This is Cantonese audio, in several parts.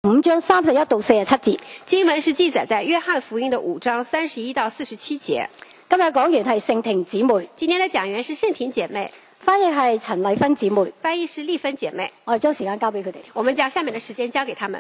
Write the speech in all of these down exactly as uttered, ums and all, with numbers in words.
五章三十一到四十七節。 經文是記載在約翰福音的五章三十一到四十七節。 今日講員係聖婷姊妹， 今天的講員是聖婷姐妹， 翻譯係陳麗芬姊妹， 翻譯是麗芬姐妹。 我哋將時間交俾佢哋。 我們將下面的時間交給他們。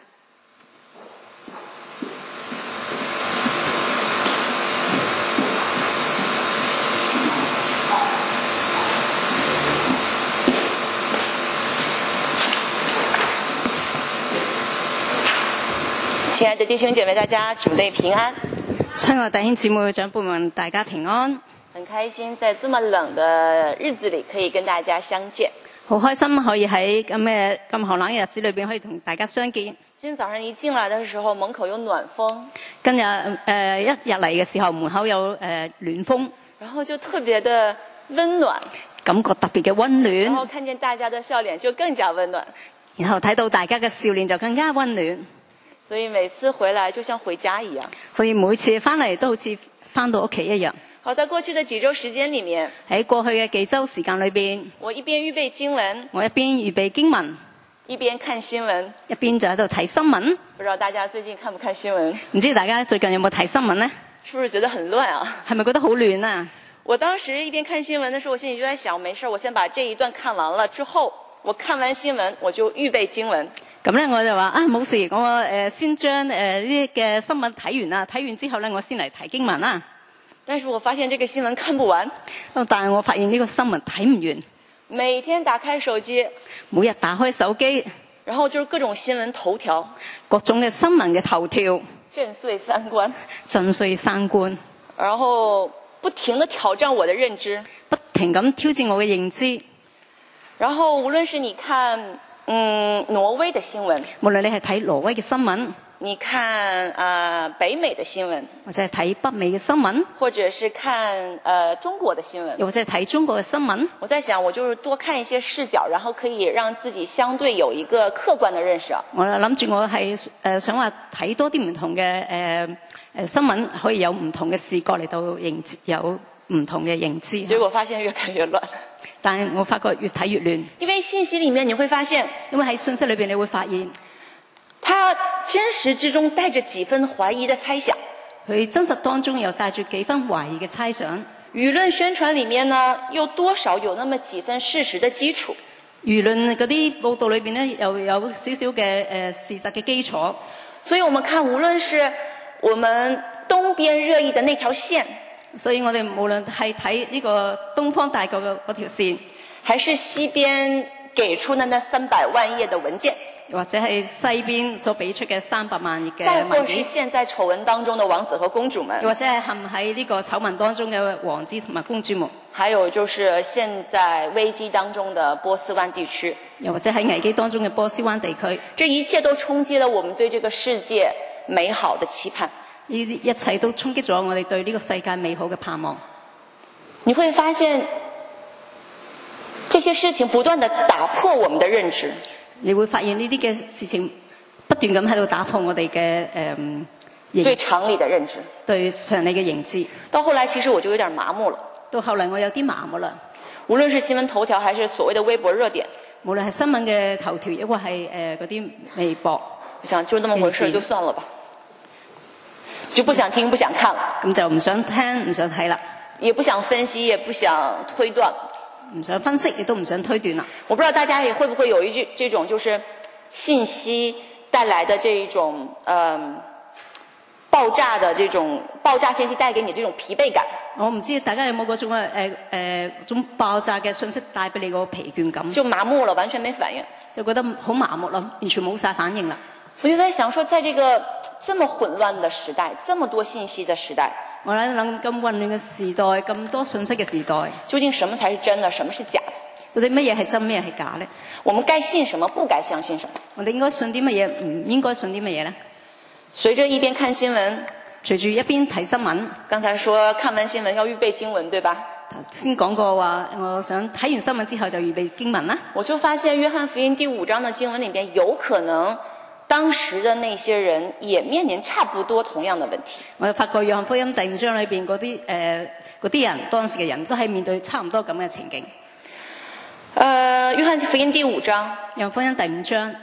親愛的弟兄姐妹，大家主內平安。 親愛弟兄姊妹、長輩們，大家平安。 很開心在這麼冷的日子裏可以跟大家相見。 好開心可以喺咁嘅咁寒冷嘅日子裏邊可以同大家相見。 今天早上一進來的時候，門口有暖風。 今日誒、呃、一入嚟嘅時候，門口有誒、呃、暖風， 然後就特別的溫暖， 感覺特別嘅溫暖。 然後看見大家的笑臉就更加溫暖， 然後睇到大家嘅笑臉就更加溫暖。 所以每次回來就像回家一樣， 所以每次翻嚟都好似翻到屋企一樣。 好，在過去的幾週時間裡面， 喺過去嘅幾週時間裏邊， 我一邊預備經文， 我一邊預備經文， 一邊看新聞， 一邊就喺度睇新聞。 不知道大家最近看不看新聞？ 唔知大家最近有冇睇新聞呢？ 是不是覺得很亂啊？ 係咪覺得好亂啊？ 我當時一邊看新聞的時候，我心裡就在想，沒事，我先把這一段看完了之後，我看完新聞我就預備經文。 咁咧我就話啊冇事，我誒、呃、先將誒呢啲嘅新聞睇完啦，睇完之後咧我先嚟睇經文啦。 但是我發現這個新聞看不完， 但係我發現呢個新聞睇唔完。 每天打開手機， 每日打開手機， 然後就是各種新聞頭條， 各種嘅新聞嘅頭條， 震碎三觀， 震碎三觀， 然後不停地挑戰我的認知， 不停咁挑戰我嘅認知。 然後無論是你看。嗯，挪威的新聞， 無論你係睇挪威嘅新聞， 你看呃北美的新聞， 或者係睇北美嘅新聞， 或者是看呃中國的新聞， 又或者係睇中國嘅新聞。 我在想，我就是多看一些視角，然後可以讓自己相對有一個客觀的認識啊。 我諗住我係誒、呃、想話睇多啲唔同嘅誒誒新聞，可以有唔同嘅視角嚟到認知，有唔同嘅認知。 結果發現越看越亂。 但係我發覺越睇越亂， 因為信息裡面你會發現， 因為喺信息裏邊你會發現， 它真實之中帶着幾分懷疑的猜想， 佢真實當中又帶住幾分懷疑嘅猜想。 輿論宣傳裡面呢，又多少有那麼幾分事實的基礎。 輿論嗰啲報道裏邊呢，又有少少嘅誒事實嘅基礎。 所以我們看，無論是我們東邊熱議的那條線。 所以我哋無論係睇呢個東方大國嘅嗰條線， 還是西邊給出的那三百萬頁的文件， 或者係西邊所俾出嘅三百萬頁嘅再文件， 或是現在醜聞當中的王子和公主們， 又或者係陷喺呢個醜聞當中嘅王子同埋公主們， 還有就是現在危機當中的波斯灣地區， 又或者喺危機當中嘅波斯灣地區， 這一切都衝擊了我們對這個世界美好的期盼。 呢啲一切都衝擊咗我哋對呢個世界美好嘅盼望。 你會發現，這些事情不斷地打破我們的認知。 你會發現呢啲嘅事情不斷咁喺度打破我哋嘅誒對常理的認知， 對常理嘅認知。 到後來，其實我就有點麻木了。 到後來我有啲麻木啦。 無論是新聞頭條，還是所謂的微博熱點， 無論係新聞嘅頭條，抑或係誒嗰啲微博， 我想就那麼回事，就算了吧。就不想聽不想看了， 咁就唔想聽唔想睇啦， 也不想分析也不想推斷， 唔想分析亦都唔想推斷啦。 我不知道大家也會不會有一句這種就是信息帶來的這一種嗯爆炸的這種爆炸信息帶給你這種疲憊感。 我唔知大家有冇嗰種誒誒誒種爆炸嘅信息帶俾你個疲倦感， 就麻木了，完全沒反應， 就覺得好麻木啦，完全冇晒反應啦。 我就在想說，在這個這麼混亂的時代，這麼多信息的時代， 我喺諗咁混亂嘅時代，咁多信息嘅時代， 究竟什麼才是真的，什麼是假的？ 到底乜嘢係真，乜嘢係假呢？ 我們該信什麼，不該相信什麼？ 我哋應該信啲乜嘢，唔應該信啲乜嘢呢？ 隨着一邊看新聞， 隨住一邊睇新聞， 剛才說看完新聞要預備經文，對吧？ 頭先講過話，我想睇完新聞之後就預備經文啦。 我就發現約翰福音第五章的經文裏邊有可能。當時的那些人也面臨差不多同樣的問題。 我發覺約翰福音第五章裏邊嗰啲誒嗰啲人，當時嘅人都係面對差唔多咁嘅情景。 呃，約翰福音第五章， 約翰福音第五章，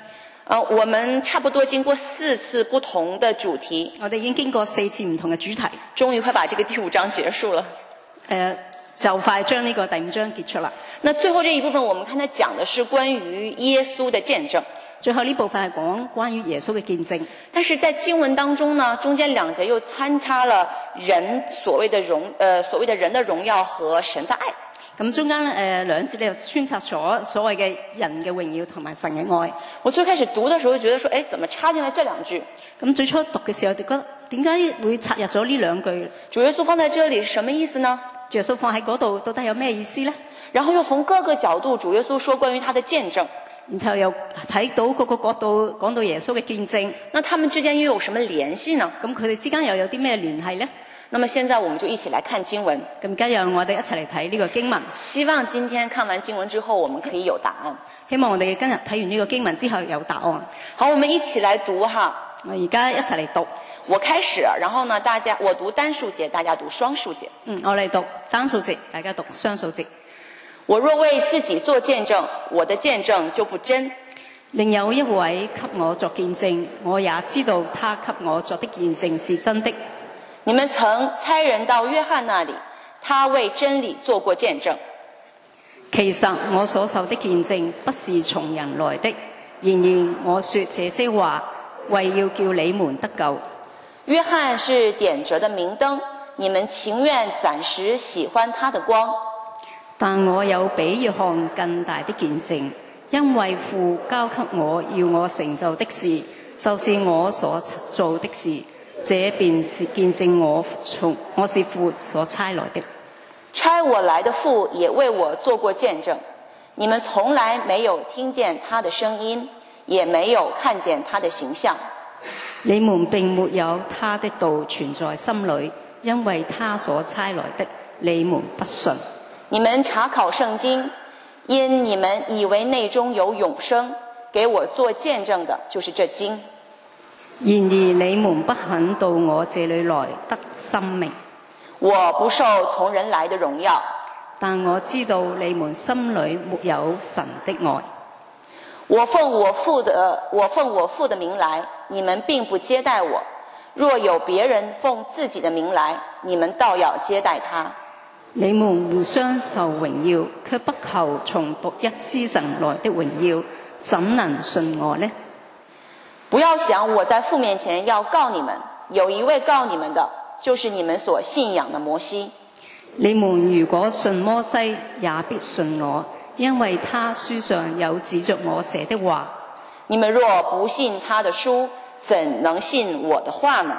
呃，我們差不多經過四次不同的主題， 我哋已經經過四次唔同嘅主題， 終於快把這個第五章結束了。 誒，就快將呢個第五章結束啦。 那最後這一部分，我們看它講的是關於耶穌的見證。 最後呢部分係講關於耶穌嘅見證， 但是在經文當中呢，中間兩節又參差了人所謂的榮，呃，所謂的人的榮耀和神的愛。 咁中間誒、呃、兩節咧又穿插咗所謂嘅人嘅榮耀同埋神嘅愛。 我最開始讀的時候就覺得說，誒，怎麼插進來這兩句？ 咁最初讀嘅時候，就覺得點解會插入咗呢兩句？ 主耶穌放在這裡是什麼意思呢？ 主耶穌放喺嗰度，到底有咩意思呢？ 然後又從各個角度，主耶穌說關於他的見證。 然後又睇到各個角度講到耶穌嘅見證。 那他們之間又有什麼聯繫呢？ 咁佢哋之間又有啲咩聯繫呢？ 那麼現在我們就一起來看經文。 咁而家讓我哋一齊嚟睇呢個經文。 希望今天看完經文之後，我們可以有答案。 希望我哋今日睇完呢個經文之後有答案。 好，我們一起來讀哈。 我而家一齊嚟讀。 我開始，然後呢，大家我讀單數節，大家讀雙數節。 嗯，我嚟讀單數節，大家讀雙數節。 我若為自己作見證，我的見證就不真。 另有一位給我作見證，我也知道他給我作的見證是真的。 你們曾差人到約翰那裡，他為真理做過見證。 其實我所受的見證不是從人來的，然而我說這些話，為要叫你們得救。 約翰是點着的明燈，你們情願暫時喜歡他的光。 但我有比約翰更大的見證，因為父交給我要我成就的事，就是我所做的事。這便是見證我從我是父所差來的。 差我來的父也為我做過見證，你們從來沒有聽見他的聲音，也沒有看見他的形象。 你們並沒有他的道存在心裏，因為他所差來的，你們不信。 你們查考聖經，因你們以為內中有永生，給我做見證的就是這經。 然而你們不肯到我這裏來得生命。 我不受從人來的榮耀， 但我知道你們心裏沒有神的愛。 我奉我父的我奉我父的名來，你們並不接待我。若有別人奉自己的名來，你們倒要接待他。 你們互相受榮耀，卻不求從獨一之神來的榮耀，怎能信我呢？ 不要想我在父面前要告你們，有一位告你們的，就是你們所信仰的摩西。 你們如果信摩西，也必信我，因為他書上有指着我寫的話。 你們若不信他的書，怎能信我的話呢？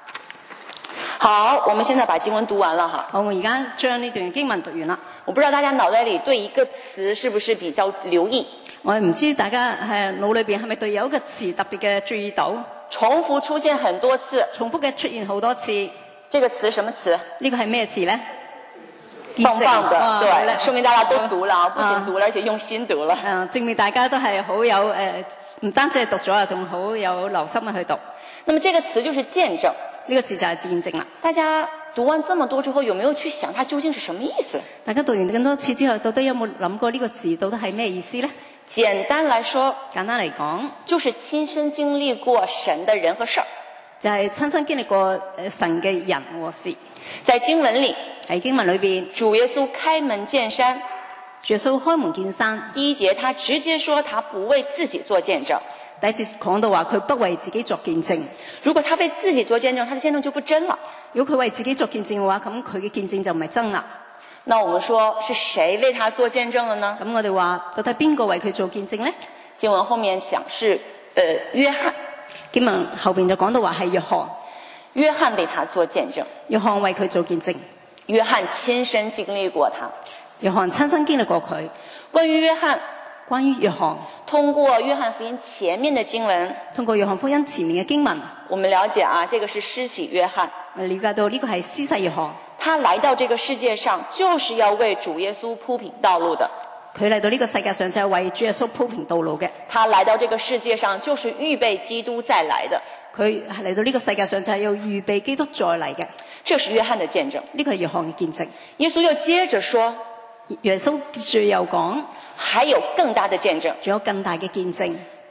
好，我們現在把經文讀完了哈。 好，我而家將呢段經文讀完啦。 我不知道大家腦袋裏對一個詞是不是比較留意？ 我唔知大家誒腦裏邊係咪對有一個詞特別嘅注意到？ 重複出現很多次。 重複嘅出現好多次。 這個詞什麼詞？ 呢個係咩詞呢？ 棒棒的，對，說明大家都讀了， 啊、 不僅讀了，而且用心讀了。 嗯、啊，證明大家都係好有誒，唔、呃、單止係讀咗啊，仲好有留心去讀。 那麼這個詞就是見證。 呢個字就係見證啦。大家讀完這麼多之後，有沒有去想它究竟是什麼意思？ 大家讀完咁多次之後，到底有冇諗過呢個字到底係咩意思呢？ 簡單來說， 簡單嚟講， 就是親身經歷過神的人和事兒。 就係親身經歷過神嘅人和事。 在經文裏， 喺經文裏邊， 主耶穌開門見山。 主耶穌開門見山。 第一節，他直接說他不為自己做見證。 第一節講到話佢不為自己作見證。 如果他為自己做見證，他的見證就不真了。 如果佢為自己作見證嘅話，咁佢嘅見證就唔係真啦。 那我們說是誰為他做見證了呢？ 咁我哋話到底邊個為佢做見證呢？ 經文後面講是，呃，約翰。 經文後邊就講到話係約翰。 約翰為他做見證。 約翰為佢做見證。 約翰親身經歷過他。 約翰親身經歷過佢。關於約翰。關於約翰， 通過約翰福音前面的經文， 通過約翰福音前面嘅經文， 我們了解啊，這個是施洗約翰。 我了解到呢個係施洗約翰， 他來到這個世界上就是要為主耶穌鋪平道路的。 佢嚟到呢個世界上就係為主耶穌鋪平道路嘅。 他來到這個世界上就是預備基督再來的。 佢係嚟到呢個世界上就係要預備基督再嚟嘅。 這是約翰的見證， 呢個係約翰嘅見證。 耶穌又接着說， 耶穌接住又講， 還有更大的見證， 仲有更大嘅見證。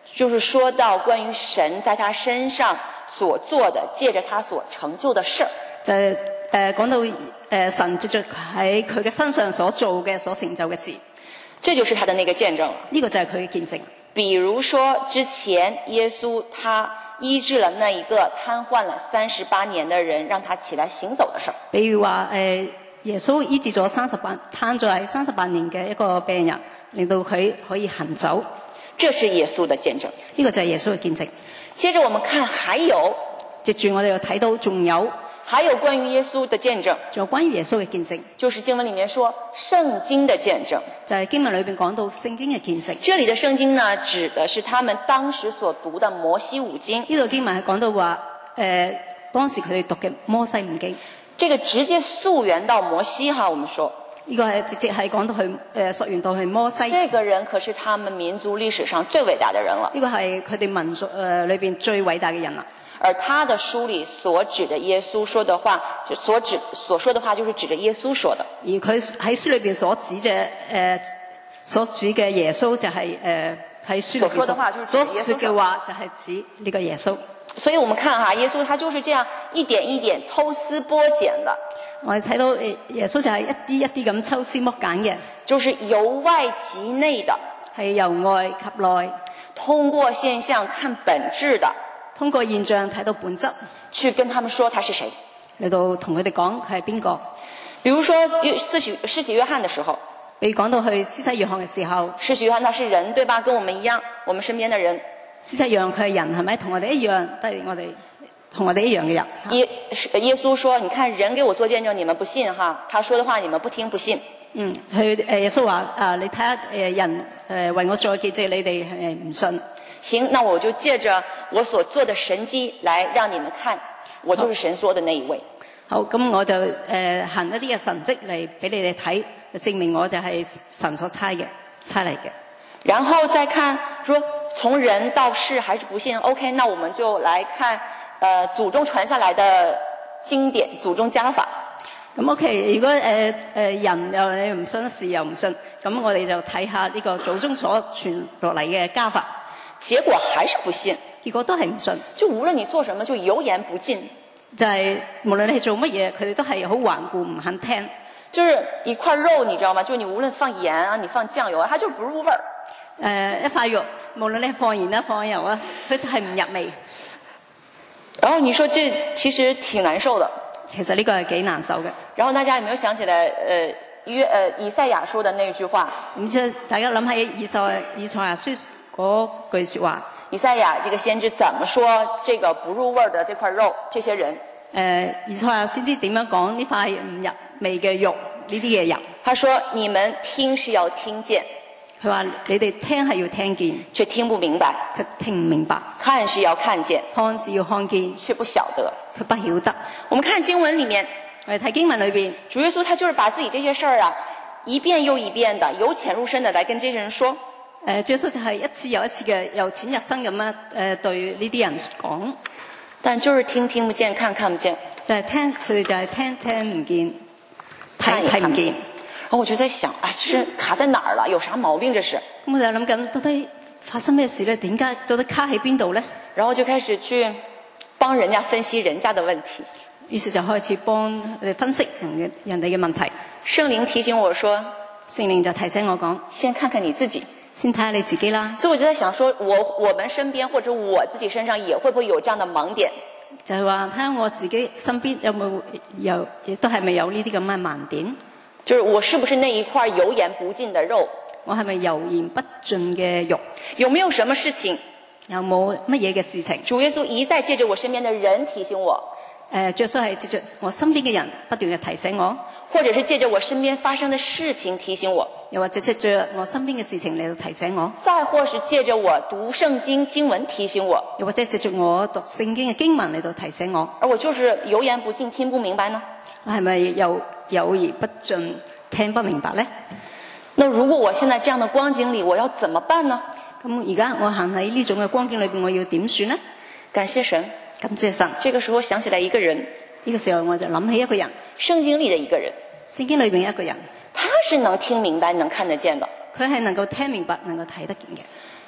就是說到關於神在他身上所做的，借着他所成就的事兒。 就係誒講到誒、呃、神藉著喺佢嘅身上所做嘅、所成就嘅事， 這就是他的那個見證。 呢、這個就係佢嘅見證。 比如說之前耶穌他醫治了那一個癱瘓了三十八年的人，讓他起來行走的事兒。 比如話誒、呃、耶穌醫治咗三十八癱咗喺三十八年嘅一個病人，令到佢可以行走。 這是耶穌的見證。 呢、這個就係耶穌嘅見證。 接着我們看，還有接住我哋又睇到仲有。 還有關於耶穌的見證， 仲有關於耶穌嘅見證， 就是經文裡面說聖經的見證， 就係、是、經文裏邊講到聖經嘅見證。 這裡的聖經呢，指的是他們當時所讀的摩西五經。 呢度經文係講到話，誒、呃、當時佢哋讀嘅摩西五經。 這個直接溯源到摩西哈，我們說呢、這個係直接係講到去誒溯源到去摩西。 這個人可是他們民族歷史上最偉大的人了。 呢、這個係佢哋民族誒裏邊最偉大嘅人啦。 而他的書裡所指的耶穌說的話，所指所說的話就是指着耶穌說的。 而佢喺書裏邊所指嘅誒、呃、所指嘅耶穌就係誒喺書裏邊所所說嘅話就係指呢個耶穌。 所以我們看哈，耶穌他就是這樣一點一點抽絲剝繭的。 我哋睇到誒耶穌就係一啲一啲咁抽絲剝繭嘅， 就是由外及內的， 係由外及內， 通過現象看本質的。 通過現象睇到本質， 去跟他們說他是誰， 嚟到同佢哋講佢係邊個。 比如說施洗施洗約翰的時候， 被講到去施洗約翰嘅時候， 施洗約翰他是人對吧？跟我們一樣，我們身邊的人。 施洗約翰佢係人係咪？同我哋一樣，都係我哋同我哋一樣嘅人。 耶耶穌說：你看人給我做見證，你們不信哈？他說的話你們不聽不信。 嗯，佢誒耶穌話啊，你睇下誒人誒、呃、為我做見證，你哋誒唔信。 行，那我就借着我所做的神蹟來讓你們看，我就是神說的那一位。 好，咁我就誒、呃、行一啲嘅神蹟嚟俾你哋睇，就證明我就係神所差嘅差嚟嘅。 然後再看，說從人到事還是不信 ，OK， 那我們就來看，呃，祖宗傳下來的經典，祖宗家法。 咁 OK， 如果誒誒、呃、人又你唔信，事又唔信，咁我哋就睇下呢個祖宗所傳落嚟嘅家法。 結果還是不信， 結果都係唔信。就無論你做什麼，就油鹽不進。 就係、是、無論你係做乜嘢，佢哋都係好頑固，唔肯聽。 就是一塊肉，你知道嗎？就你無論放鹽啊，你放醬油啊，它就不入味兒。誒、 呃，一塊肉，無論你放鹽啊，放油啊，佢就係唔入味。 然後你說這其實挺難受的。 其實呢個係幾難受嘅。 然後大家有沒有想起來，呃約呃以賽亞說的那句話？ 唔知大家諗起以賽以賽亞書嗰句說話， 以賽亞這個先知怎麼說這個不入味的這塊肉？這些人， 誒，以賽亞先知點樣講呢塊唔入味嘅肉呢啲嘅人？ 他說：你們聽是要聽見， 佢話你哋聽係要聽見， 卻聽不明白； 佢聽唔明白， 看是要看見， 看是要看見， 卻不曉得， 佢不曉得。 我們看經文裡面， 我哋睇經文裏邊， 主耶穌他就是把自己這些事兒啊，一遍又一遍的由淺入深的來跟這些人說。 誒，耶穌就係一次又一次嘅由淺入深咁樣誒對呢啲人講， 但就是聽聽不見，看看不見， 就係、是、聽佢哋就係聽聽唔見，睇睇唔見。 然後我就在想，啊，這是卡在哪兒了？有啥毛病？這是？ 咁我就諗緊，到底發生咩事咧？點解到底卡喺邊度咧？ 然後就開始去幫人家分析人家的問題。 於是就開始幫佢哋分析人嘅人哋嘅問題。 聖靈提醒我說， 聖靈就提醒我講， 先看看你自己。 先睇下你自己啦。 所以我就在想說，我我們身邊或者我自己身上也會不會有這樣的盲點？ 就係話睇下我自己身邊有冇有，亦都係咪有呢啲咁嘅盲點？ 就是我是不是那一塊油鹽不進的肉？ 我係咪油鹽不進嘅肉？ 有沒有什麼事情？ 有冇乜嘢嘅事情？ 主耶穌一再借着我身邊的人提醒我。 誒，耶穌係借着我身邊嘅人不斷嘅提醒我， 或者是借着我身邊發生的事情提醒我， 又或者借着我身邊嘅事情嚟到提醒我， 再或是借着我讀聖經經文提醒我， 又或者借着我讀聖經嘅經文嚟到提醒我， 而我就是油鹽不進，聽不明白呢？ 我係咪有有而不進，聽不明白呢？ 那如果我現在這樣的光景裏，我要怎麼辦呢？ 咁而家我行喺呢種嘅光景裏邊，我要點算呢？ 感謝神。 感謝神。 這個時候想起來一個人， 呢、這個時候我就諗起一個人， 聖經裏的一個人， 聖經裏邊一個人， 他是能聽明白、能看得見的， 佢係能夠聽明白、能夠睇得見嘅。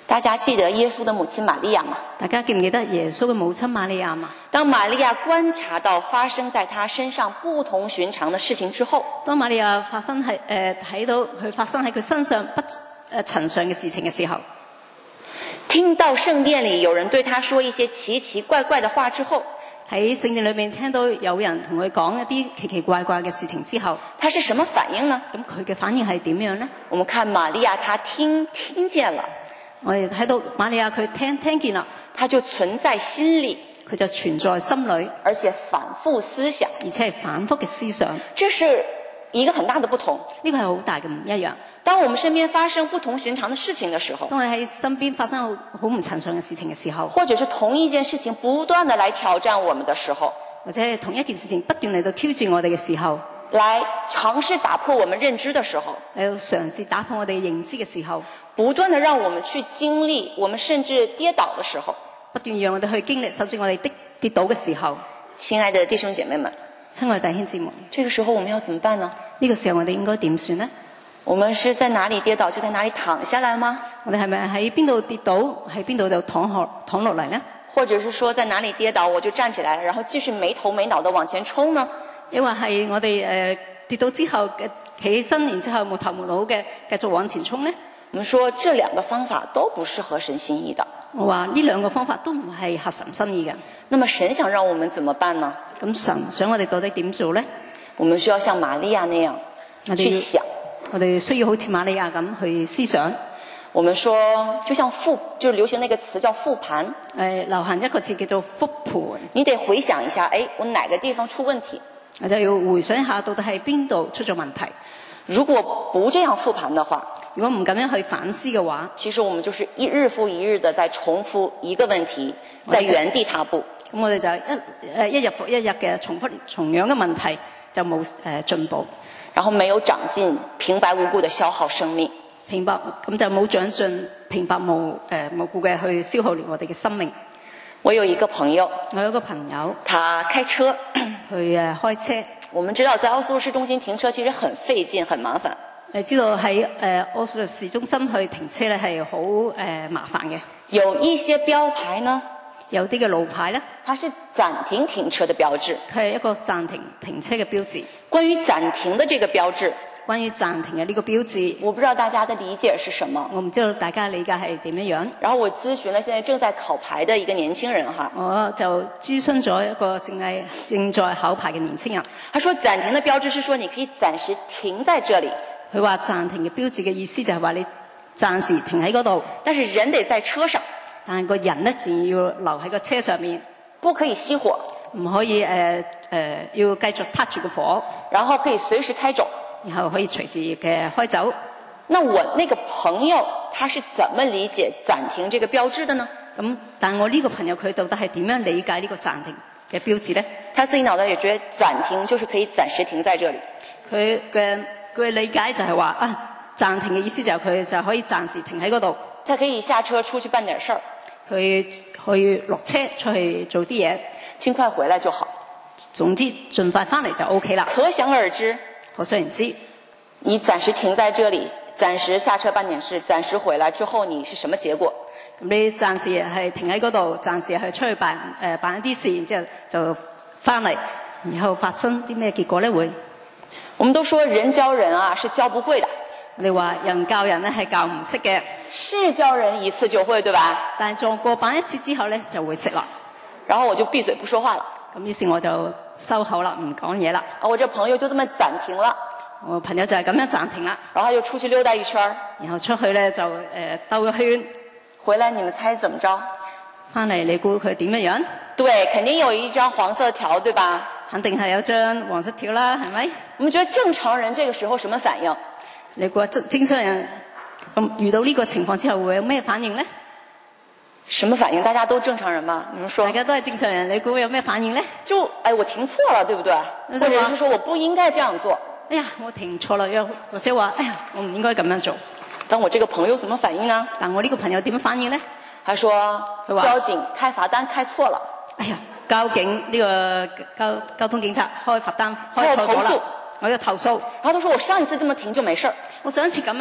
大家記得耶穌的母親瑪利亞嗎？ 大家記唔記得耶穌嘅母親瑪利亞嘛？ 當瑪利亞觀察到發生在她身上不同尋常的事情之後， 當瑪利亞發生喺誒睇到佢發生喺佢身上不誒尋常嘅事情嘅時候， 聽到聖殿裡有人對她說一些奇奇怪怪的話之後， 喺聖殿裏面聽到有人同佢講一啲奇奇怪怪嘅事情之後， 她是什麼反應呢？ 咁佢嘅反應係點樣呢？ 我們看瑪利亞，她聽聽見了， 我哋睇到瑪利亞佢聽聽見啦， 她就存在心裡， 佢就存在心裏， 而且反覆思想， 而且係反覆嘅思想。 這是一個很大的不同。 呢個係好大嘅唔一樣。 當我們身邊發生不同尋常的事情的時候， 當我哋喺身邊發生好好唔尋常嘅事情嘅時候， 或者是同一件事情不斷地來挑戰我們的時候， 或者係同一件事情不斷嚟到挑戰我哋嘅時候， 來嘗試打破我們認知的時候， 嚟到嘗試打破我哋認知嘅時候， 不斷地讓我們去經歷，我們甚至跌倒的時候， 不斷讓我哋去經歷，甚至我哋跌跌倒嘅時候， 親愛的弟兄姐妹們， 親愛弟兄姊妹， 這個時候我們要怎麼辦呢？ 呢個時候我哋應該點算呢？ 我們是在哪裡跌倒就在哪裡躺下來嗎？ 我哋係咪喺邊度跌倒，喺邊度就躺落躺落嚟呢？ 或者是說在哪裡跌倒我就站起來，然後繼續沒頭沒腦地往前衝呢？ 抑或係我哋誒、呃、跌倒之後嘅企起身，然之後冇頭冇腦嘅繼續往前衝呢？ 我們說這兩個方法都不是合神心意的。 我話呢兩個方法都唔係合神心意嘅。 那麼神想讓我們怎麼辦呢？ 咁神想我哋到底點做呢？ 我們需要像瑪利亞那樣去想。 我哋需要好似瑪利亞咁去思想。 我們說就像復，就流行那個詞叫復盤。誒、 呃，流行一個字叫做復盤。 你得回想一下，誒，我哪個地方出問題？ 我就要回想一下到底係邊度出咗問題。 如果不這樣復盤的話， 如果唔咁樣去反思嘅話， 其實我們就是一日復一日的在重複一個問題，在原地踏步。 咁我哋就一誒一日復一日嘅重複同樣嘅問題，就冇誒進步。 然後沒有長進，平白無故的消耗生命。 平白咁就冇長進，平白無誒無故嘅去消耗我哋嘅生命。 我有一個朋友， 我有一個朋友， 他開車， 去誒開車。 我們知道在奧斯陸市中心停車其實很費勁，很麻煩。 誒知道喺誒奧斯陸市中心去停車咧係好誒麻煩嘅。 有一些標牌呢， 有啲嘅路牌咧， 它是暫停停車的標誌。 佢係一個暫停停車嘅標誌。 關於暫停的這個標誌， 關於暫停嘅呢個標誌， 我不知道大家的理解是什麼。 我唔知道大家理解係點樣樣。 然後我諮詢了現在正在考牌的一個年輕人哈， 我就諮詢咗一個正係正在考牌嘅年輕人。 他說暫停的標誌是說你可以暫時停在這裡。 佢話暫停嘅標誌嘅意思就係話你暫時停喺嗰度， 但是人得在車上， 但係個人咧仲要留喺個車上面， 不可以熄火， 唔可以誒誒、呃呃、要繼續撻住個火， 然後可以隨時開走， 然後可以隨時嘅開走。 那我那個朋友他是怎麼理解暫停這個標誌的呢？ 咁但係我呢個朋友佢到底係點樣理解呢個暫停嘅標誌咧？ 他自己腦袋也覺得暫停就是可以暫時停在這裡。 佢嘅佢理解就係話啊，暫停嘅意思就係佢就可以暫時停喺嗰度。 他可以下車出去辦點事兒， 佢可以落車出去做啲嘢， 盡快回來就好。 總之盡快翻嚟就 OK 啦。 可想而知， 可想而知， 你暫時停在這裡，暫時下車辦點事，暫時回來之後你是什麼結果？ 咁你暫時係停喺嗰度，暫時係出去辦誒、呃、辦一啲事，然之後就翻嚟，然後發生啲咩結果咧？會？ 我們都說人教人啊是教不會的。 你話人教人咧係教唔識嘅， 是教人一次就會，對吧？ 但係做過版一次之後咧就會識啦。 然後我就閉嘴不說話了。 咁於是我就收口啦，唔講嘢啦。 我這朋友就這麼暫停了。 我朋友就係咁樣暫停啦。 然後他就出去溜達一圈， 然後出去咧就誒兜個圈， 回來你們猜怎麼着？ 翻嚟你估佢點樣樣？ 對，肯定有一張黃色條，對吧？ 肯定係有張黃色條啦，係咪？ 我們覺得正常人這個時候什麼反應？ 你估正正常人咁遇到呢個情況之後會有咩反應呢？ 什麼反應？大家都正常人嗎？你們說。 大家都係正常人，你估有咩反應呢？ 就哎，我停錯了，對不對？或者是說我不應該這樣做。 哎呀，我停錯了，又或者話，哎呀，我唔應該咁樣做。 但我這個朋友怎麼反應呢？ 但我呢個朋友點樣反應呢？ 他說交警開罰單開錯了。 哎呀，交警呢個交交通警察開罰單開錯咗啦，我要投訴。 然後他說我上一次這麼停就沒事。 我上一次咁樣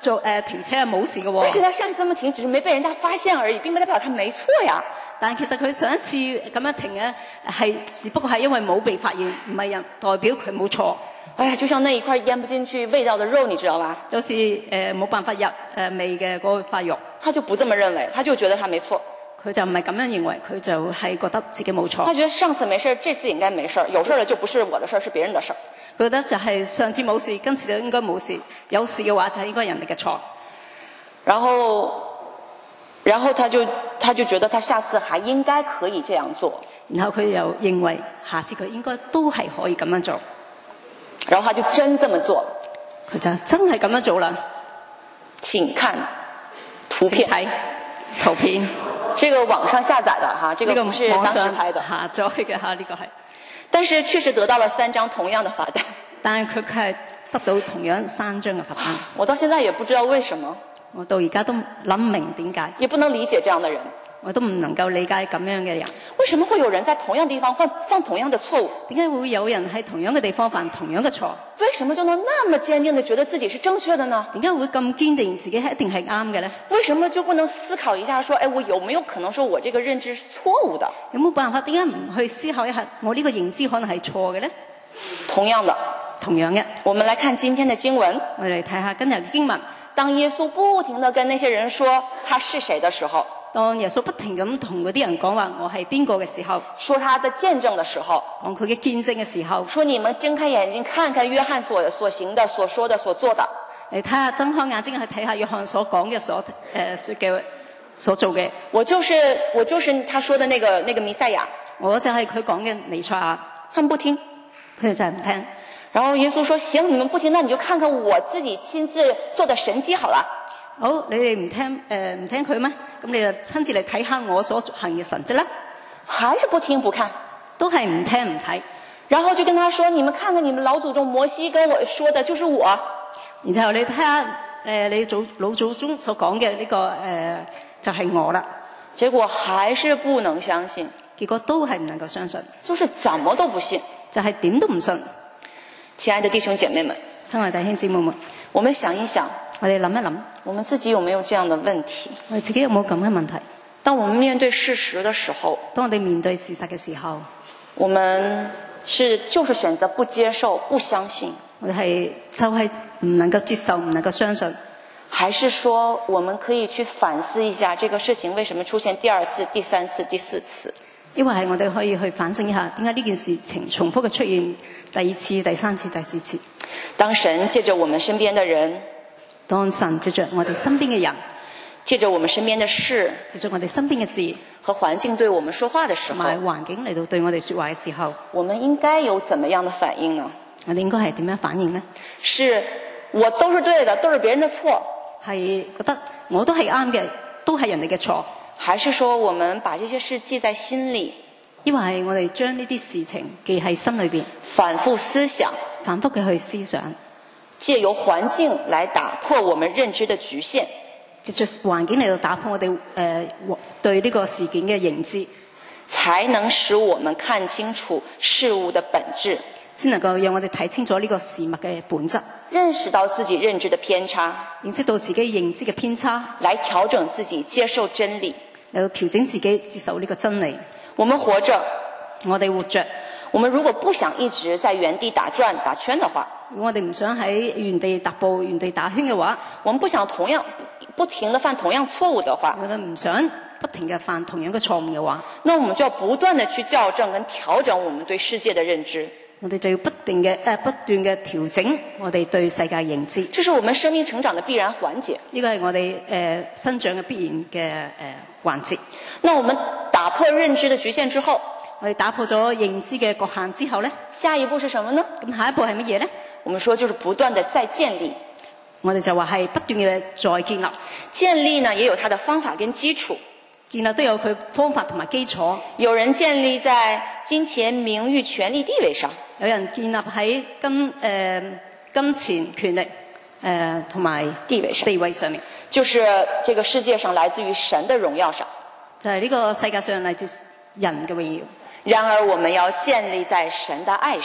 做誒、呃、停車係冇事嘅喎。 但是他上次這麼停，只是沒被人家發現而已，並不代表他沒錯呀。 但其實佢上一次咁樣停咧，係只不過係因為冇被發現，唔係人代表佢冇錯。 哎呀，就像那一塊醃不進去味道的肉，你知道吧？ 就好似誒冇辦法入誒、呃、味嘅嗰塊肉， 他就不這麼認為，他就覺得他沒錯。 佢就唔係咁樣認為，佢就係覺得自己冇錯。 他覺得上次沒事，這次應該沒事，有事了就不是我的事，是別人的事。 佢覺得就係上次冇事，今次就應該冇事，有事嘅話就係應該人哋嘅錯。 然後，然後他就他就覺得他下次還應該可以這樣做。 然後佢又認為下次佢應該都係可以咁樣做。 然後他就真這麼做， 佢就真係咁樣做啦。 請看圖片， 睇圖片。 這個網上下載的哈，這個不是當時拍的。 下載嘅哈，呢個係。 但是確實得到了三張同樣的罰單。 但係佢係得到同樣三張嘅罰單。 我到現在也不知道為什麼。 我到而家都諗唔明點解。也不能理解這樣的人。 我都唔能夠理解咁樣嘅人。 為什麼會有人在同樣地方犯犯同樣的錯誤？ 點解會有人喺同樣嘅地方犯同樣嘅錯？ 為什麼就能那麼堅定地覺得自己是正確的呢？ 點解會咁堅定自己係一定係啱嘅呢？ 為什麼就不能思考一下說，哎，我有沒有可能說我這個認知是錯誤的？ 有冇辦法？點解唔去思考一下，我呢個認知可能係錯嘅呢？ 同樣的， 同樣嘅。 我們來看今天的經文。 我哋嚟睇下今日嘅經文。 當耶穌不停地跟那些人說他是誰的時候， 當耶穌不停咁同嗰啲人講話我係邊個嘅時候， 說他的見證的時候， 講佢嘅見證嘅時候， 說你們睜開眼睛看看約翰所所行的、所說的、所做的， 嚟睇下睜開眼睛去睇下約翰所講嘅、所誒、呃、說嘅、所做嘅。 我就是我就是他說的那個那個彌賽亞， 我就係佢講嘅彌賽亞。 他們不聽， 佢哋就係唔聽。 然後耶穌說：行，你們不聽，那你就看看我自己親自做的神蹟好了。 好，你哋唔聽誒唔聽佢咩？咁你就親自嚟睇下我所行嘅神蹟啦。 還是不聽不看， 都係唔聽唔睇。 然後就跟他說：你們看看你們老祖宗摩西跟我說的，就是我。 然後你睇下誒你祖老祖宗所講嘅呢個誒、呃、就係、是、我啦。 結果還是不能相信， 結果都係唔能夠相信， 就是怎麼都不信， 就係、是、點都唔信。 親愛的弟兄姐妹們， 親愛的弟兄姊妹們， 我們想一想， 我哋諗一諗， 我們自己有沒有這樣的問題？ 我哋自己有冇咁嘅問題？ 當我們面對事實的時候， 當我哋面對事實嘅時候， 我們是就是選擇不接受、不相信， 我哋係就係唔能夠接受、唔能夠相信， 還是說我們可以去反思一下這個事情為什麼出現第二次、第三次、第四次？ 因為係我哋可以去反省一下，點解呢件事情重複嘅出現第二次、第三次、第四次？ 當神借着我們身邊的人， 當神借着我哋身邊嘅人， 借着我們身邊的事， 借着我哋身邊嘅事和環境對我們說話的時候， 同埋環境嚟到對我哋說話嘅時候， 我們應該有怎麼樣的反應呢？ 我哋應該係點樣反應呢？ 是我都是對的，都是別人的錯， 係覺得我都係啱嘅，都係人哋嘅錯。 還是說我們把這些事記在心裏， 因為係我哋將呢啲事情記喺心裏邊， 反覆思想， 反覆嘅去思想， 借由環境來打破我們認知的局限， 借助環境嚟到打破我哋誒、呃、對呢個事件嘅認知， 才能使我們看清楚事物的本質， 先能夠讓我哋睇清楚呢個事物嘅本質， 認識到自己認知的偏差， 認識到自己認知嘅偏差， 來調整自己接受真理， 嚟到調整自己接受呢個真理。 我們活着， 我哋活着， 我們如果不想一直在原地打轉打圈的話， 如果我哋唔想喺原地踏步、原地打圈嘅話， 我們不想同樣不停地犯同樣錯誤的話， 我哋唔想不停嘅犯同樣嘅錯誤嘅話， 那我們就要不斷地去校正跟調整我們對世界的認知。 我哋就要不定嘅誒、呃、不斷嘅調整我哋對世界認知。 這是我們生命成長的必然環節。 呢個係我哋誒、呃、生長嘅必然嘅誒、呃、環節。 那我們打破認知的局限之後， 我哋打破咗認知嘅局限之後咧， 下一步是什麼呢？ 咁下一步係乜嘢咧？ 我們說就是不斷地再建立。 我哋就話係不斷嘅再建立。建立呢也有它的方法跟基礎。 建立都有佢方法同埋基礎。 有人建立在金錢、名譽、權力、地位上。 有人建立喺金誒、呃、金錢、權力誒同埋地位上。 地位上面， 就是這個世界上來自於神的榮耀上。 就係、是、呢個世界上嚟自人嘅榮耀。 然而我們要建立在神的愛上。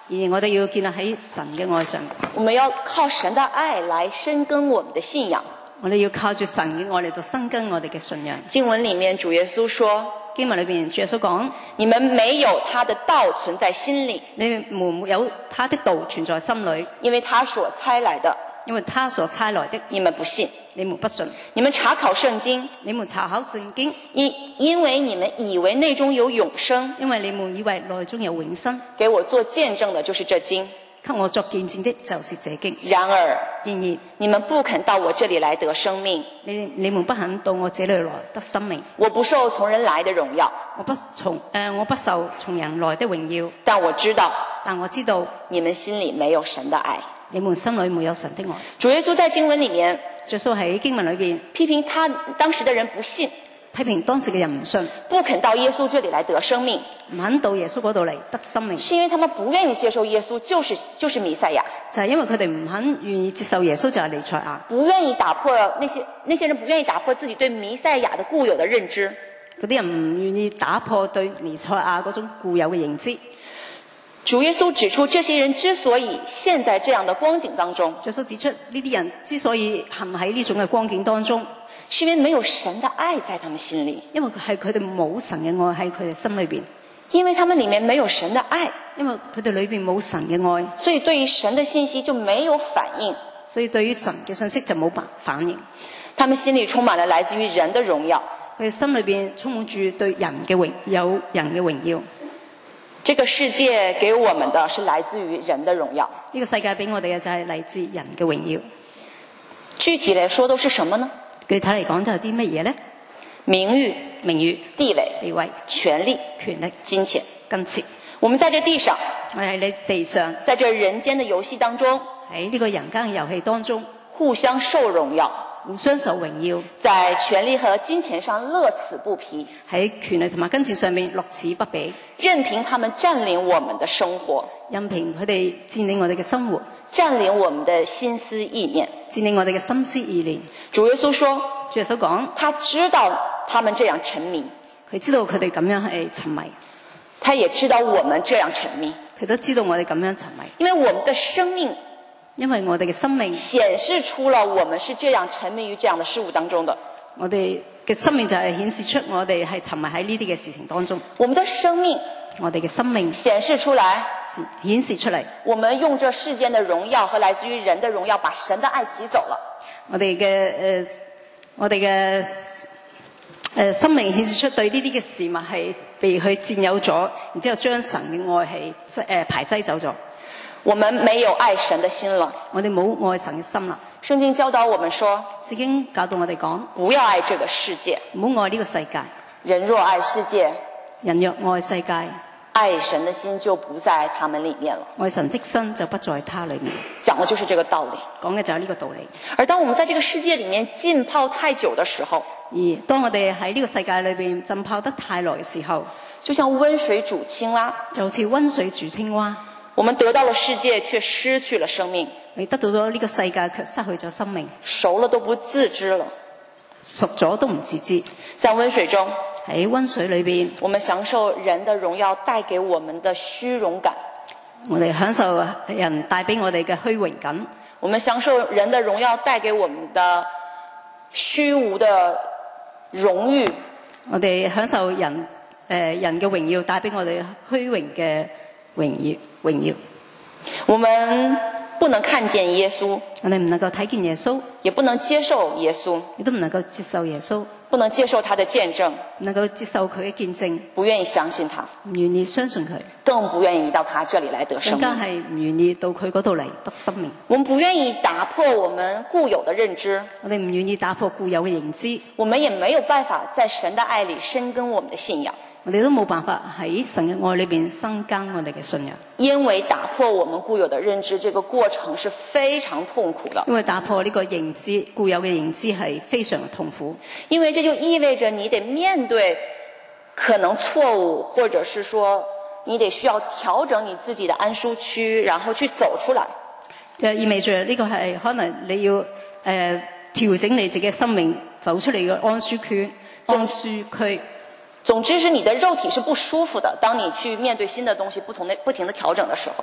而我哋要建立喺神嘅愛上， 我們要靠神的愛來深耕我們的信仰。 我哋要靠住神嘅愛嚟到生根我哋嘅信仰。 經文裡面主耶穌說， 經文裏邊主耶穌講： 你們沒有他的道存在心裡， 你們沒有他的道存在心裏， 因為他所差來的， 因為他所差來的， 你們不信。 你們不信。 你們查考聖經， 你們查考聖經， 因因為你們以為內中有永生， 因為你們以為內中有永生。 給我做見證的就是這經， 給我作見證的就是這經。 然而， 然而你們不肯到我這裡來得生命， 你你們不肯到我這裡來得生命。 我不受從人來的榮耀， 我不從誒、呃、我不受從人來的榮耀， 但我知道， 但我知道你們心裡沒有神的愛。 你們心裡沒有神的愛。 主耶穌在經文裡面耶穌喺經文裏邊批評他當時的人不信， 批評當時嘅人唔信， 不肯到耶穌這裡來得生命， 唔肯到耶穌嗰度嚟得生命， 是因為他們不願意接受耶穌就是就是彌賽亞， 就係因為佢哋唔肯願意接受耶穌就係彌賽亞， 不願意打破那些那些人不願意打破自己對彌賽亞的固有的認知， 嗰啲人唔願意打破對彌賽亞嗰種固有嘅認知。 主耶穌指出，這些人之所以陷在這樣的光景當中， 耶穌指出呢啲人之所以陷喺呢種嘅光景當中， 是因為沒有神的愛在他們心裡， 因為係佢哋冇神嘅愛喺佢哋心裏邊， 因為他們裡面沒有神的愛， 因為佢哋裏邊冇神嘅愛， 所以對於神的信息就沒有反應， 所以對於神嘅信息就冇辦反應。 他們心裡充滿了來自於人的榮耀， 佢哋心裏邊充滿住對人嘅榮有人嘅榮耀。 這個世界給我們的是來自於人的榮耀， 呢個世界俾我哋嘅就係嚟自人嘅榮耀。 具體來說都是什麼呢？ 具體嚟講就係啲乜嘢呢？ 名譽、 名譽、 地位、 地位、 權力、 權力、 金錢。 金錢。 我們在這地上， 我哋喺呢地上， 在這人間的遊戲當中， 喺呢個人間嘅遊戲當中， 互相受榮耀， 互相受榮耀， 在權力和金錢上樂此不疲， 喺權力同埋金錢上面樂此不疲， 任憑他們佔領我們的生活， 任憑佢哋佔領我哋嘅生活， 佔領我們的心思意念， 佔領我哋嘅心思意念。 主耶穌說， 主耶穌講， 他知道他們這樣沉迷， 佢知道佢哋咁樣係沉迷， 他也知道我們這樣沉迷， 佢都知道我哋咁樣沉迷， 因為我們的生命因為我哋嘅生命顯示出了我們是這樣沉迷於這樣的事物當中的。 我哋嘅生命就係顯示出我哋係沉迷喺呢啲嘅事情當中。 我們的生命我哋嘅生命顯示出來， 顯示出嚟， 我們用這世間的榮耀和來自於人的榮耀，把神的愛擠走了。 我哋嘅誒，我哋嘅誒生命顯示出對呢啲嘅事物係被佢佔有咗，然之後將神嘅愛係誒排擠走咗。 我們沒有愛神的心了， 我哋冇愛神嘅心啦。 聖經教導我們說， 聖經教導我哋講， 不要愛這個世界， 唔好愛呢個世界。 人若愛世界， 人若愛世界， 愛神的心就不在他們裡面了。 愛神的心就不在他裡面。 講的就是這個道理， 講嘅就係呢個道理。 而當我們在這個世界裡面浸泡太久的時候， 而當我哋喺呢個世界裏邊浸泡得太耐嘅時候， 就像溫水煮青蛙， 就好似溫水煮青蛙。 我們得到了世界，卻失去了生命。 你得到咗呢個世界，卻失去咗生命。 熟了都不自知了， 熟咗都唔自知。 在溫水中， 喺溫水裏邊， 我們享受人的榮耀帶給我們的虛榮感。 我哋享受人帶俾我哋嘅虛榮感。 我們享受人的榮耀帶給我們的虛無的榮譽。 我哋享受人誒、呃、人嘅榮耀帶俾我哋虛榮嘅榮耀榮耀。 我們不能看見耶穌， 我哋唔能夠睇見耶穌， 也不能接受耶穌， 亦都唔能夠接受耶穌， 不能接受他的見證， 唔能夠接受佢嘅見證， 不願意相信他， 唔願意相信佢， 更不願意到他這裡來得生命， 更加係唔願意到佢嗰度嚟得生命。 我們不願意打破我們固有的認知， 我哋唔願意打破固有嘅認知， 我們也沒有辦法在神的愛裡深耕我們的信仰。 我哋都冇辦法喺神嘅愛裏邊生根我哋嘅信仰， 因為打破我們固有的認知，這個過程是非常痛苦的。 因為打破呢個認知，固有嘅認知係非常嘅痛苦。 因為這就意味着你得面對可能錯誤，或者是說你得需要調整你自己的安舒區，然後去走出來。 就意味着呢個係可能你要誒、呃、調整你自己嘅生命，走出你嘅安舒區、安舒區。 總之是你的肉體是不舒服的，當你去面對新的東西，不同的不停的調整的時候。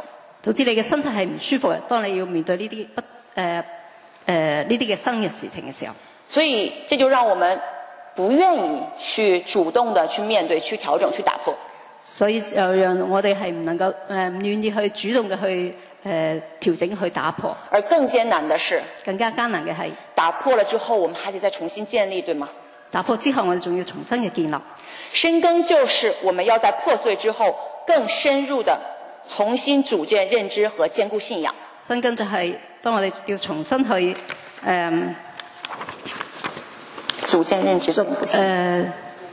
導致你嘅身體係唔舒服嘅。當你要面對呢啲不誒誒呢啲嘅新嘅事情嘅時候， 所以這就讓我們不願意去主動的去面對、去調整、去打破。 所以就讓我哋係唔能夠誒唔願意去主動嘅去誒、呃、調整去打破。 而更艱難的是， 更加艱難嘅係打破了之後，我們還得再重新建立，對嗎？ 打破之後，我哋仲要重新嘅建立。 深耕就是我們要在破碎之後，更深入的重新組建認知和堅固信仰。 深耕就係當我哋要重新去誒、呃、 組建認知誒。 呃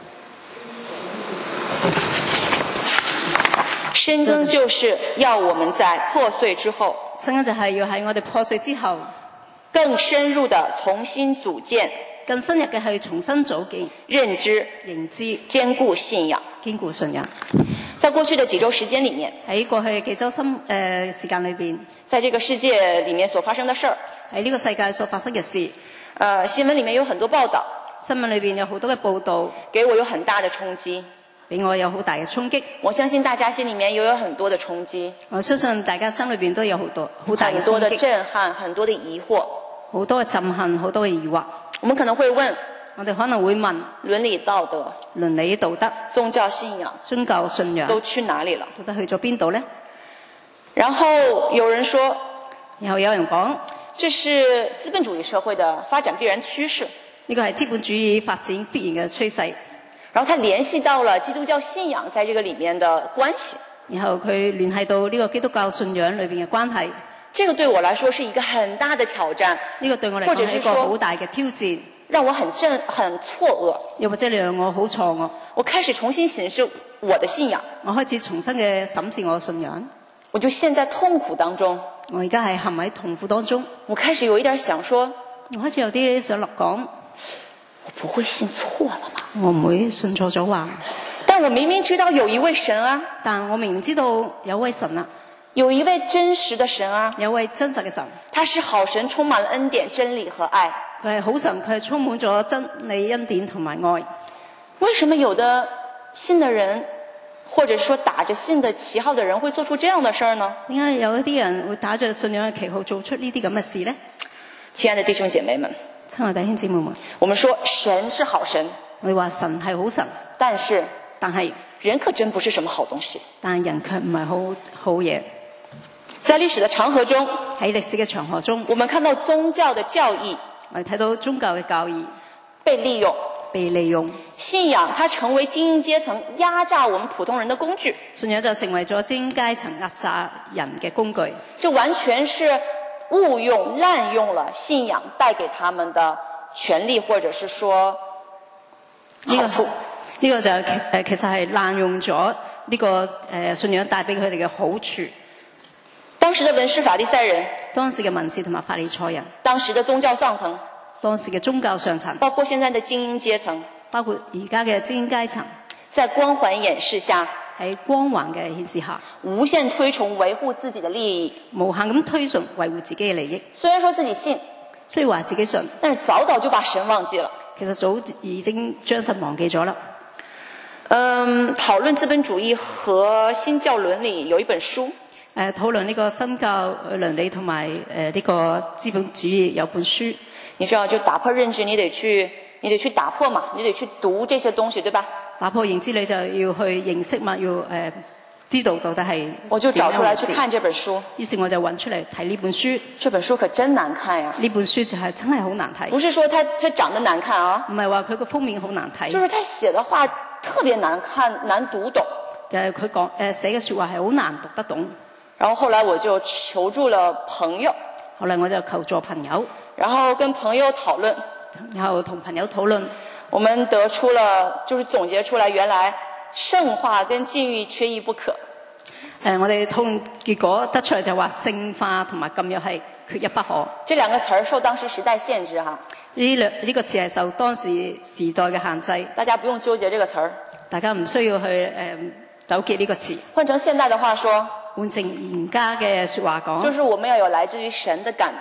深耕就是要我們在破碎之後， 深耕就係要喺我哋破碎之後， 更深入的重新組建， 更深入嘅係重新組建認知、 認知、 堅固信仰。 堅固信仰。 在過去的幾週時間裡面， 喺過去幾週深誒時間裏邊， 在這個世界裡面所發生的事兒， 喺呢個世界所發生嘅事， 呃，新聞裡面有很多報道， 新聞裏邊有好多嘅報導， 給我有很大的衝擊。 俾我有好大嘅衝擊。 我相信大家心裡面也有很多的衝擊， 我相信大家心裏邊都有好多好大嘅很多的衝擊， 震撼，很多的疑惑， 好多嘅震撼，好多嘅疑惑。 我們可能會問， 我哋可能會問倫理道德、 倫理道德、 宗教信仰、 宗教信仰都去哪裡了？ 到底去咗邊度呢？ 然後有人說， 然後有人講， 這是資本主義社會的發展必然趨勢。 呢個係資本主義發展必然嘅趨勢。 然後他聯繫到了基督教信仰在這個裡面的關係， 然後佢聯繫到呢個基督教信仰裏邊嘅關係。 這個對我來說是一個很大的挑戰， 呢個對我嚟講係一個好大嘅挑戰， 讓我很震很錯愕， 又或者讓我好錯愕。 我開始重新審視我的信仰， 我開始重新嘅審視我嘅信仰。 我就陷在痛苦當中， 我而家係陷喺痛苦當中。 我開始有一點想說， 我開始有啲想落講， 我不會信錯了吧？ 我唔會信錯咗話。 但我明明知道有一位神啊， 但我明明知道有位神啊， 有一位真實的神啊， 有位真實嘅神， 他是好神，充滿了恩典、真理和愛。 佢係好神，佢係充滿咗真理、恩典同埋愛。 為什麼有的信的人，或者說打着信的旗號的人，會做出這樣的事兒呢？ 點解有一啲人會打着信仰嘅旗號做出呢啲咁嘅事呢？ 親愛的弟兄姐妹們， 親愛弟兄姊妹們， 我們說神是好神， 我哋話神係好神， 但是但係人可真不是什麼好東西。 但係人卻唔係好好嘢。 在歷史的長河中， 喺歷史嘅長河中， 我們看到宗教的教義， 我哋睇到宗教嘅教義被利用， 被利用， 信仰它成為精英階層壓榨我們普通人的工具， 信仰就成為咗精英階層壓榨人嘅工具。 這完全是誤用、濫用了信仰帶給他們的權利，或者是說好處。 呢個就係誒，其實係濫用咗呢個誒信仰帶俾佢哋嘅好處。 當時的文士法利賽人， 當時嘅文士同埋法利賽人， 當時的宗教上層， 當時嘅宗教上層， 包括現在的精英階層， 包括而家嘅精英階層， 在光環掩飾下， 喺光環嘅顯示下， 無限推崇維護自己的利益， 無限咁推崇維護自己嘅利益。 雖然說自己信， 雖然話自己信， 但是早早就把神忘記了。 其實早已經將神忘記咗啦。 嗯，討論資本主義和新教倫理有一本書。 誒，討論呢個新教倫理同埋誒呢個資本主義有本書。 你知道，就打破認知，你得去，你得去打破嘛，你得去讀這些東西，對吧？ 打破認知，你就要去認識嘛，要誒、呃、知道到底係。 我就找出來去看這本書。 於是我就揾出嚟睇呢本書。 這本書可真難看呀！ 呢本書就係真係好難睇。 不是說它它長得難看啊， 唔係話佢個封面好難睇。 就是他寫的話特別難看、難讀懂。 就係佢講誒寫嘅説話係好難讀得懂。 然後後來我就求助了朋友， 後來我就求助朋友， 然後跟朋友討論， 然後同朋友討論， 我們得出了，就是總結出來，原來聖化跟禁欲缺一不可。 誒、呃，我哋討論結果得出嚟就話聖化同埋禁欲係缺一不可。 這兩個詞兒受當時時代限制哈。 呢兩呢個詞係受當時時代嘅限制， 大家不用糾結這個詞兒， 大家唔需要去誒、呃、糾結呢個詞。 換成現代的話說。 換成而家嘅説話講， 就是我們要有來自於神的感動，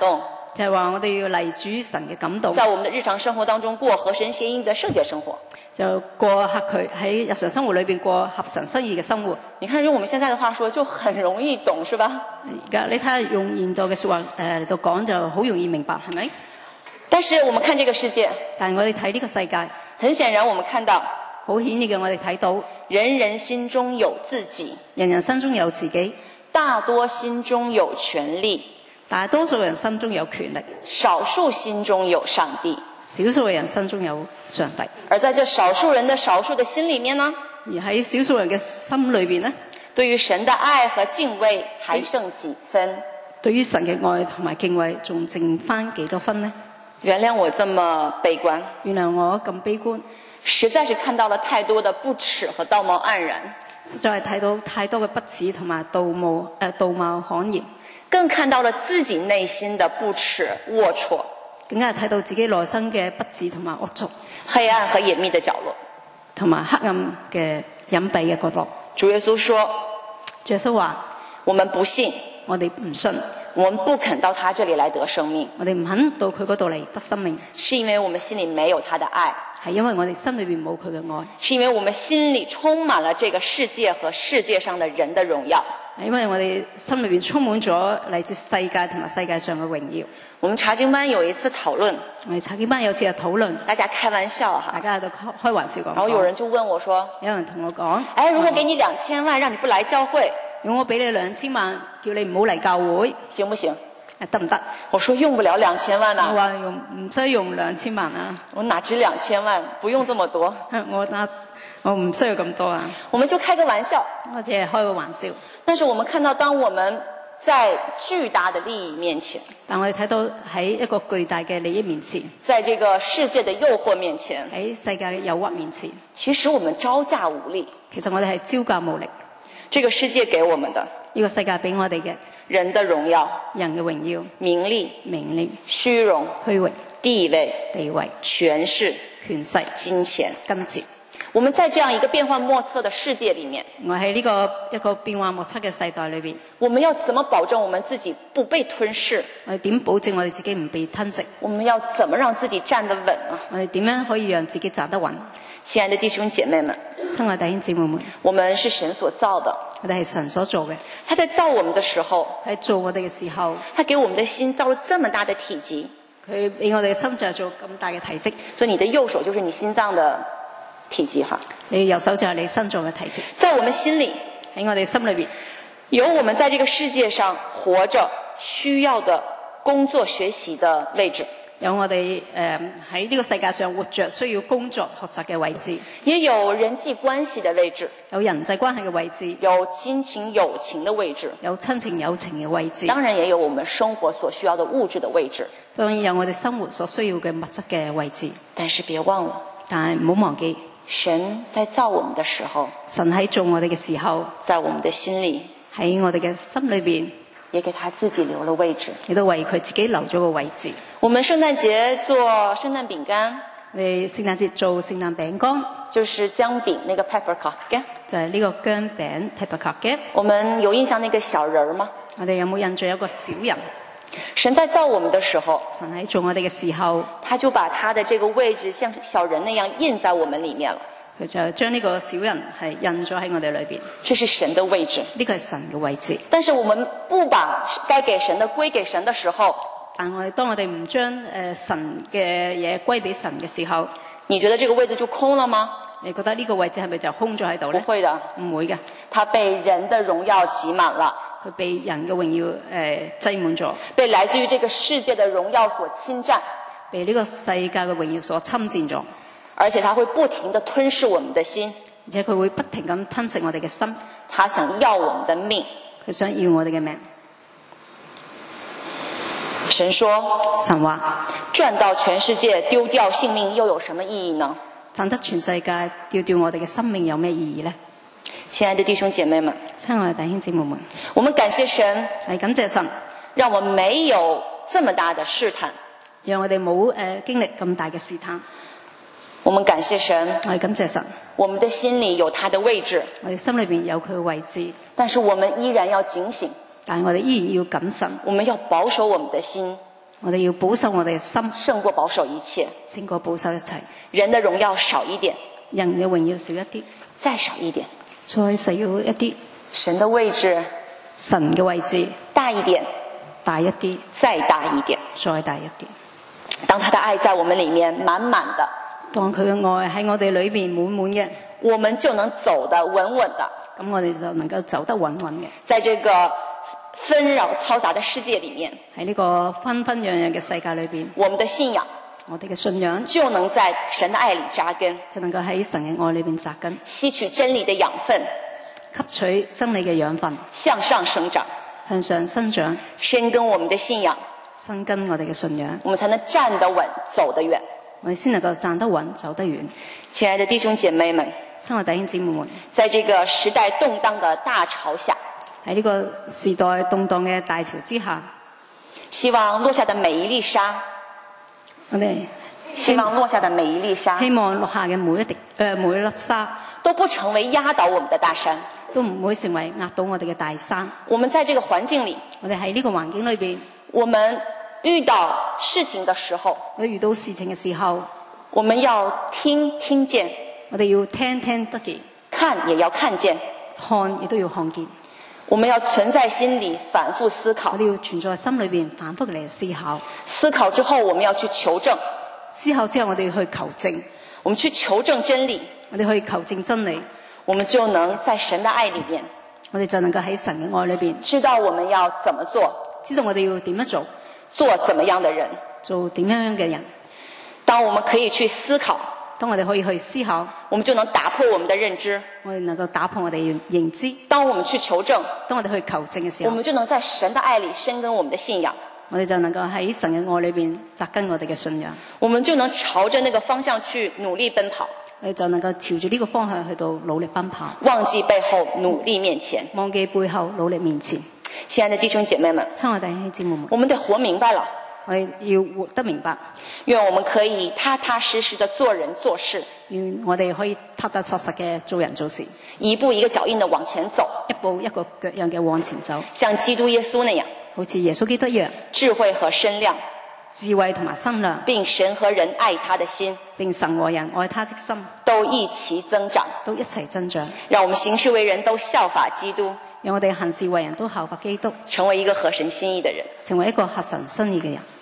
就係話我哋要嚟主神嘅感動， 在我們的日常生活當中過合神心意的聖潔生活。 就過合佢喺日常生活裏邊過合神心意嘅生活。 你看用我們現在的話說就很容易懂，是吧？ 而家你睇下用現代嘅説話誒嚟到講就好容易明白，係咪？ 但是我們看這個世界， 但係我哋睇呢個世界， 很顯然我們看到好顯然嘅我哋睇到人人心中有自己， 人人心中有自己， 大多心中有權力， 大多數人心中有權力， 少數心中有上帝。 少數嘅人心中有上帝。 而在這少數人的少數的心裏面呢， 而喺少數人嘅心裏邊呢， 對於神的愛和敬畏還剩幾分？ 對於神嘅愛同埋敬畏仲剩翻幾多分呢？ 原諒我這麼悲觀， 原諒我咁悲觀， 實在是看到了太多的不恥和道貌岸然， 實在係睇到太多嘅不恥同埋道貌誒道貌罕然， 更看到了自己內心的不恥齷齪， 更加係睇到自己內心嘅不恥同埋齷齪， 黑暗和隱秘的角落， 同埋黑暗嘅隱蔽嘅角落。 主耶穌說， 耶穌話： 我們不信， 我哋唔信， 我們不肯到他這裡來得生命， 我哋唔肯到佢嗰度嚟得生命， 是因為我們心裡沒有他的愛， 係因為我哋心裏邊冇佢嘅愛， 是因為我們心裡充滿了這個世界和世界上的人的榮耀。 係因為我哋心裏邊充滿咗嚟自世界同埋世界上嘅榮耀。 我們查經班有一次討論， 我哋查經班有次嘅討論， 大家開玩笑哈， 大家喺度開開玩笑講， 然後有人就問我說， 有人同我講： 哎，如果給你兩千萬，讓你不來教會， 如果我俾你兩千萬，叫你唔好嚟教會， 行不行？ 得唔得？ 我說用不了兩千萬我啊， 話用唔需要用兩千萬啊， 我哪值兩千萬？不用這麼多。 我打我唔需要咁多啊， 我們就開個玩笑， 我只係開個玩笑。 但是我們看到，當我們在巨大的利益面前， 但我哋睇到喺一個巨大嘅利益面前， 在這個世界的誘惑面前， 喺世界嘅誘惑面前， 其實我們招架無力。 其實我哋係招架無力。 這個世界給我們的， 呢個世界俾我哋嘅人的榮耀、 人嘅榮耀、 名利、 名利、 虛榮、 虛榮、 地位、 地位、 權勢、 權勢、 金錢、 金錢。 我們在這樣一個變幻莫測的世界裡面， 我喺呢個一個變幻莫測嘅世代裏邊， 我們要怎麼保證我們自己不被吞噬？ 我哋點保證我哋自己唔被吞噬？ 我們要怎麼讓自己站得穩啊？ 我哋點樣可以讓自己站得穩？ 親愛的弟兄姐妹們， 親愛弟兄姊妹們， 我們是神所造的， 我哋係神所做嘅。 他在造我們的時候， 喺做我哋嘅時候， 他給我們的心造了這麼大的體積， 佢俾我哋嘅心就係做咁大嘅體積。 所以你的右手就是你心臟的體積哈。 你右手就係你心臟嘅體積。 在我們心裡， 喺我哋心裏邊， 有我們在這個世界上活着需要的工作學習的位置， 有我哋誒喺呢個世界上活着需要工作學習嘅位置， 也有人際關係的位置， 有人際關係嘅位置， 有親情友情的位置， 有親情友情嘅位置， 當然也有我們生活所需要的物質的位置。 當然有我哋生活所需要嘅物質嘅位置。 但是別忘了， 但係唔好忘記， 神在造我們的時候， 神喺做我哋嘅時候， 在我們的心裡喺我哋嘅心裏邊， 也給他自己留了位置。 亦都為佢自己留咗個位置。 我們聖誕節做聖誕餅乾， 我哋聖誕節做聖誕餅乾， 就是薑餅那個 peppercorn。 就係呢個薑餅 peppercorn。 我們有印象那個小人兒嗎？ 我哋有冇印象有個小人？ 神在造我們的時候， 神喺做我哋嘅時候， 他就把他的這個位置像小人那樣印在我們裡面了。 佢就將呢個小人係印咗喺我哋裏邊。 這是神的位置， 呢個係神嘅位置。 但是我們不把該給神的歸給神的時候， 但我哋當我哋唔將誒神嘅嘢歸俾神嘅時候， 你覺得這個位置就空了嗎？ 你覺得呢個位置係咪就空咗喺度咧？ 不會的， 唔會嘅。 它被人的榮耀擠滿了， 佢被人嘅榮耀誒擠滿咗， 被來自於這個世界的榮耀所侵佔， 被呢個世界嘅榮耀所侵佔咗， 而且它會不停地吞噬我們的心， 而且佢會不停咁吞噬我哋嘅心， 它想要我們的命， 佢想要我哋嘅命。 神說， 神話賺到全世界丟掉性命又有什麼意義呢？ 賺得全世界丟掉我哋嘅生命有咩意義呢？ 親愛的弟兄姐妹們， 親愛的弟兄姊妹們， 我們感謝神， 係感謝神， 讓我們沒有這麼大的試探， 讓我哋冇誒經歷咁大嘅試探。 我們感謝神， 我哋感謝神， 我們的心裡有他的位置， 我哋心裏邊有佢嘅位置， 但是我們依然要警醒， 但係我哋依然要謹慎， 我們要保守我們的心， 我哋要保守我哋嘅心， 勝過保守一切。 勝過保守一切。 人的榮耀少一點， 人嘅榮耀少一啲， 再少一點。 再少一啲。 神的位置， 神嘅位置大一點， 大一啲， 再大一點， 再大一啲。 當他的愛在我們裡面滿滿的， 當佢嘅愛喺我哋裏邊滿滿嘅， 我們就能走得穩穩的。 咁我哋就能夠走得穩穩嘅。 在這個紛擾嘈雜的世界裡面， 喺呢個紛紛攘攘嘅世界裏邊， 我們的信仰， 我哋嘅信仰就能在神的愛裡扎根， 就能夠喺神嘅愛裏邊扎根， 吸取真理的養分， 吸取真理嘅養分， 向上生長， 向上生長， 深耕我們的信仰， 生根我哋嘅信仰， 我們才能站得穩，走得遠。 我哋先能夠站得穩，走得遠。 親愛的弟兄姐妹們， 親愛弟兄姊妹們， 在這個時代動盪的大潮下， 喺呢個時代動盪嘅大潮之下， 希望落下的每一粒沙， 我哋希望落下的每一粒沙， 希望落下嘅每一滴誒、呃、每一粒沙， 都不成為壓倒我們的大山， 都唔會成為壓倒我哋嘅大山。 我們在這個環境裡， 我哋喺呢個環境裏邊， 我們遇到事情的時候， 我哋遇到事情嘅時候， 我們要聽聽見， 我哋要聽聽得見， 看也要看見， 看亦都要看見。 我們要存在心裡反覆思考， 我哋要存在心裏邊反覆嚟思考。 思考之後我們要去求證， 思考之後我哋要去求證， 我們去求證真理， 我哋去求證真理， 我們就能在神的愛裡面， 我哋就能夠喺神嘅愛裏邊知道我們要怎麼做， 知道我哋要點樣做， 做怎麼樣的人。 做點樣嘅人。 當我們可以去思考， 當我哋可以去思考， 我們就能打破我們的認知。 我哋能夠打破我哋嘅認知。 當我們去求證， 當我哋去求證嘅時候， 我們就能在神的愛裡深耕我們的信仰。 我哋就能夠喺神嘅愛裏邊扎根我哋嘅信仰。 我們就能朝着那個方向去努力奔跑， 我哋就能夠朝住呢個方向去到努力奔跑， 忘記背後，努力面前。 忘記背後，努力面前。 親愛的弟兄姐妹們， 親愛弟兄姊妹們， 我們得活明白了， 我哋要活得明白， 願我們可以踏踏實實的做人做事， 願我哋可以踏踏實實嘅做人做事， 一步一個腳印的往前走， 一步一個腳印嘅往前走， 像基督耶穌那樣， 好似耶穌基督一樣， 智慧和身量， 智慧同埋身量， 並神和人愛他的心， 並神和人愛他的心， 都一齊增長， 都一齊增長。 讓我們行事為人都效法基督， 讓我哋行事為人都效法基督， 成為一個合神心意的人。 成為一個合神心意嘅人。